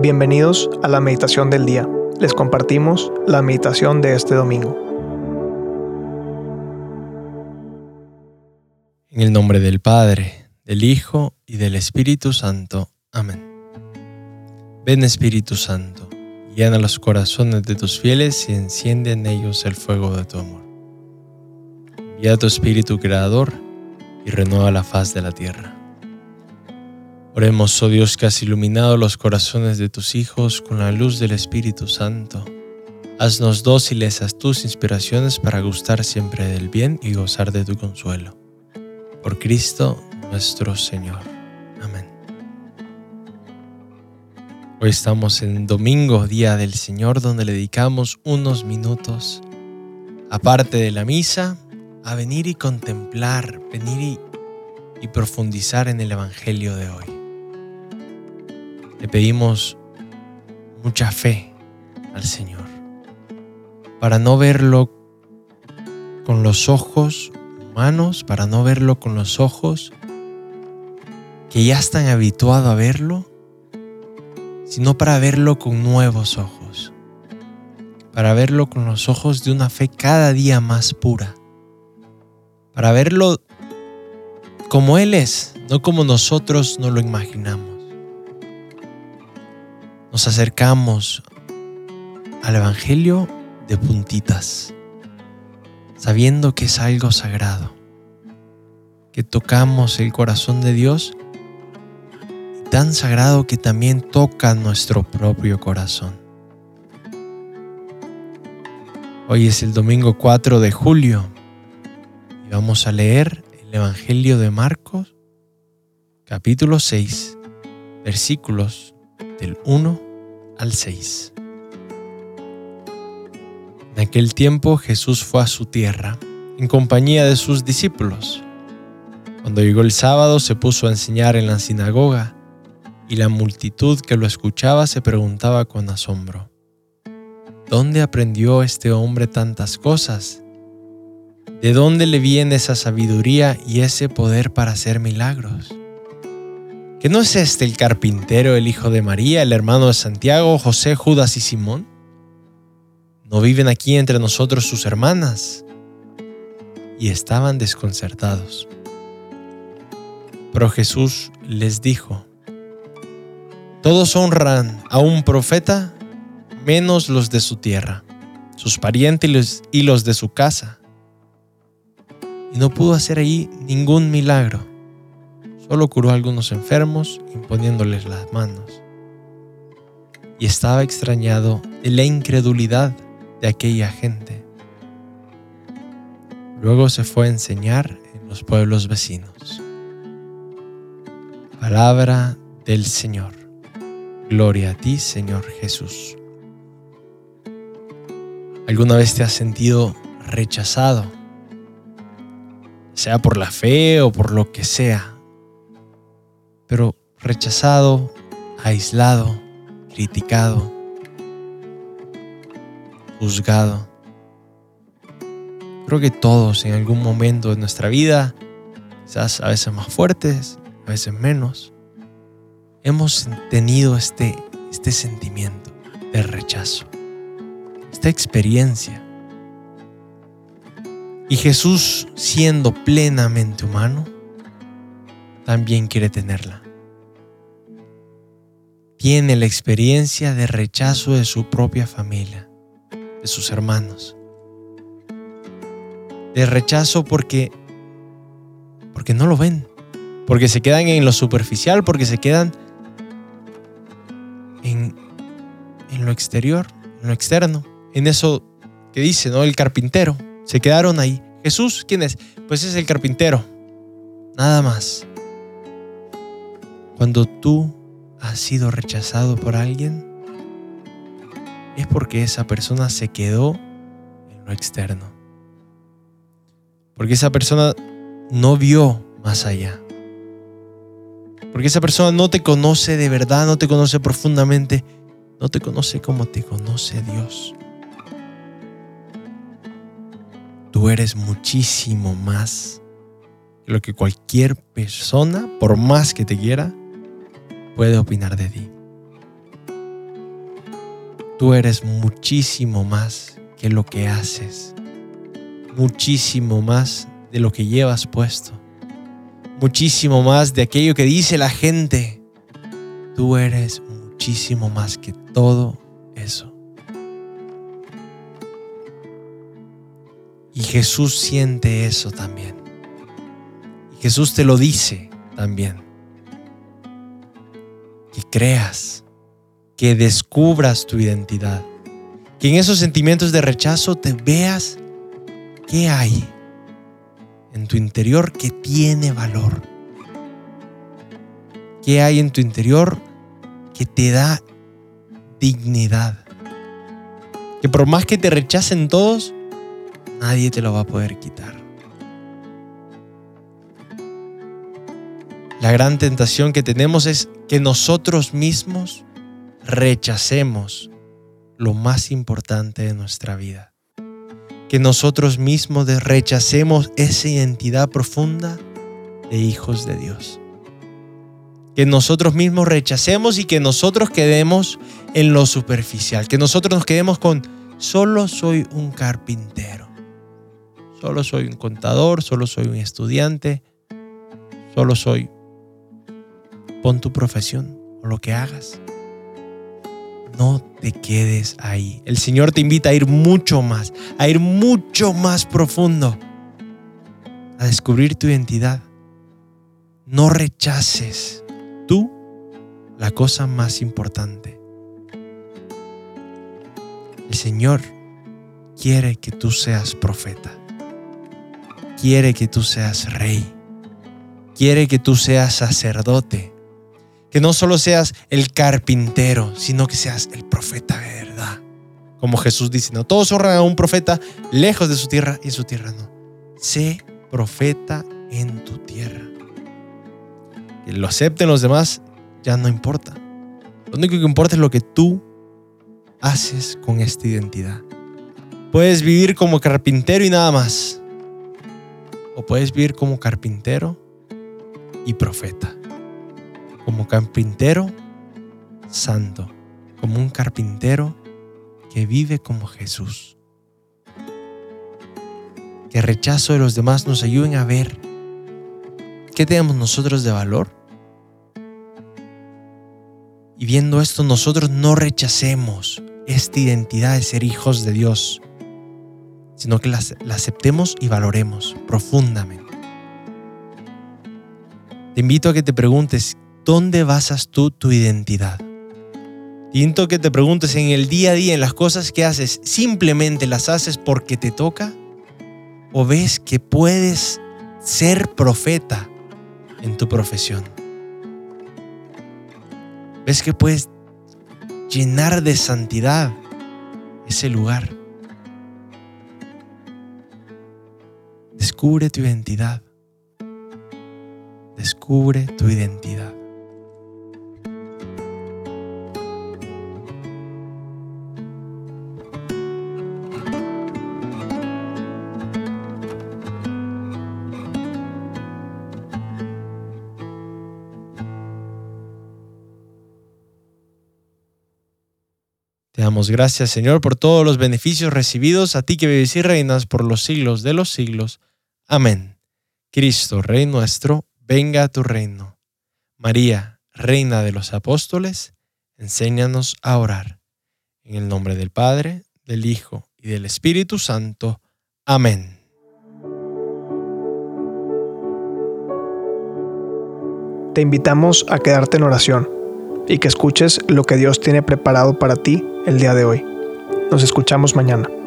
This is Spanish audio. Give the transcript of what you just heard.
Bienvenidos a la meditación del día. Les compartimos la meditación de este domingo. En el nombre del Padre, del Hijo y del Espíritu Santo. Amén. Ven, Espíritu Santo, llena los corazones de tus fieles y enciende en ellos el fuego de tu amor. Envía tu Espíritu Creador y renueva la faz de la tierra. Oremos, oh Dios, que has iluminado los corazones de tus hijos con la luz del Espíritu Santo. Haznos dóciles a tus inspiraciones para gustar siempre del bien y gozar de tu consuelo. Por Cristo nuestro Señor. Amén. Hoy estamos en domingo, Día del Señor, donde le dedicamos unos minutos, aparte de la misa, a venir y contemplar, venir y profundizar en el Evangelio de hoy. Le pedimos mucha fe al Señor para no verlo con los ojos humanos, para no verlo con los ojos que ya están habituados a verlo, sino para verlo con nuevos ojos, para verlo con los ojos de una fe cada día más pura, para verlo como Él es, no como nosotros nos lo imaginamos. Nos acercamos al Evangelio de puntitas, sabiendo que es algo sagrado, que tocamos el corazón de Dios, tan sagrado que también toca nuestro propio corazón. Hoy es el domingo 4 de julio y vamos a leer el Evangelio de Marcos, capítulo 6, versículos del 1 al 6. En aquel tiempo Jesús fue a su tierra en compañía de sus discípulos. Cuando llegó el sábado se puso a enseñar en la sinagoga y la multitud que lo escuchaba se preguntaba con asombro: ¿dónde aprendió este hombre tantas cosas? ¿De dónde le viene esa sabiduría y ese poder para hacer milagros? ¿Que no es este el carpintero, el hijo de María, el hermano de Santiago, José, Judas y Simón? ¿No viven aquí entre nosotros sus hermanas? Y estaban desconcertados. Pero Jesús les dijo: todos honran a un profeta, menos los de su tierra, sus parientes y los de su casa. Y no pudo hacer allí ningún milagro. Solo curó a algunos enfermos, imponiéndoles las manos. Y estaba extrañado de la incredulidad de aquella gente. Luego se fue a enseñar en los pueblos vecinos. Palabra del Señor. Gloria a ti, Señor Jesús. ¿Alguna vez te has sentido rechazado? Sea por la fe o por lo que sea, pero rechazado, aislado, criticado, juzgado. Creo que todos en algún momento de nuestra vida, quizás a veces más fuertes, a veces menos, hemos tenido este sentimiento de rechazo, esta experiencia. Y Jesús, siendo plenamente humano, también quiere tenerla. Tiene la experiencia de rechazo de su propia familia, de sus hermanos. De rechazo porque no lo ven, porque se quedan en lo superficial, porque se quedan en lo exterior, en lo externo, en eso que dice, ¿no? El carpintero. Se quedaron ahí. Jesús, ¿quién es? Pues es el carpintero. Nada más. Cuando tú has sido rechazado por alguien, es porque esa persona se quedó en lo externo. Porque esa persona no vio más allá. Porque esa persona no te conoce de verdad, no te conoce profundamente, no te conoce como te conoce Dios. Tú eres muchísimo más que lo que cualquier persona, por más que te quiera, puede opinar de ti. tú eres muchísimo más que lo que haces, muchísimo más de lo que llevas puesto, muchísimo más de aquello que dice la gente. Tú eres muchísimo más que todo eso. Y Jesús siente eso también. Y Jesús te lo dice también. Que creas, que descubras tu identidad, que en esos sentimientos de rechazo te veas qué hay en tu interior que tiene valor, qué hay en tu interior que te da dignidad, que por más que te rechacen todos, nadie te lo va a poder quitar. La gran tentación que tenemos es que nosotros mismos rechacemos lo más importante de nuestra vida. Que nosotros mismos rechacemos esa identidad profunda de hijos de Dios. Que nosotros mismos rechacemos y que nosotros quedemos en lo superficial. Que nosotros nos quedemos con solo soy un carpintero. Solo soy un contador, solo soy un estudiante, solo soy. Pon tu profesión o lo que hagas. No te quedes ahí. El Señor te invita a ir mucho más profundo, a descubrir tu identidad. No rechaces tú la cosa más importante. El Señor quiere que tú seas profeta. Quiere que tú seas rey. Quiere que tú seas sacerdote. Que no solo seas el carpintero, sino que seas el profeta de verdad. Como Jesús dice, no todos honran a un profeta lejos de su tierra y en su tierra no. Sé profeta en tu tierra. Que lo acepten los demás ya no importa. Lo único que importa es lo que tú haces con esta identidad. Puedes vivir como carpintero y nada más. O puedes vivir como carpintero y profeta. Como carpintero santo. Como un carpintero que vive como Jesús. Que el rechazo de los demás nos ayuden a ver qué tenemos nosotros de valor. Y viendo esto, nosotros no rechacemos esta identidad de ser hijos de Dios, sino que la aceptemos y valoremos profundamente. Te invito a que te preguntes, ¿dónde basas tú tu identidad? Te invito a que te preguntes en el día a día, en las cosas que haces, ¿simplemente las haces porque te toca? ¿O ves que puedes ser profeta en tu profesión? ¿Ves que puedes llenar de santidad ese lugar? Descubre tu identidad. Descubre tu identidad. Te damos gracias, Señor, por todos los beneficios recibidos, a ti que vives y reinas por los siglos de los siglos. Amén. Cristo, Rey nuestro, venga a tu reino. María, Reina de los Apóstoles, enséñanos a orar. En el nombre del Padre, del Hijo y del Espíritu Santo. Amén. Te invitamos a quedarte en oración y que escuches lo que Dios tiene preparado para ti el día de hoy. Nos escuchamos mañana.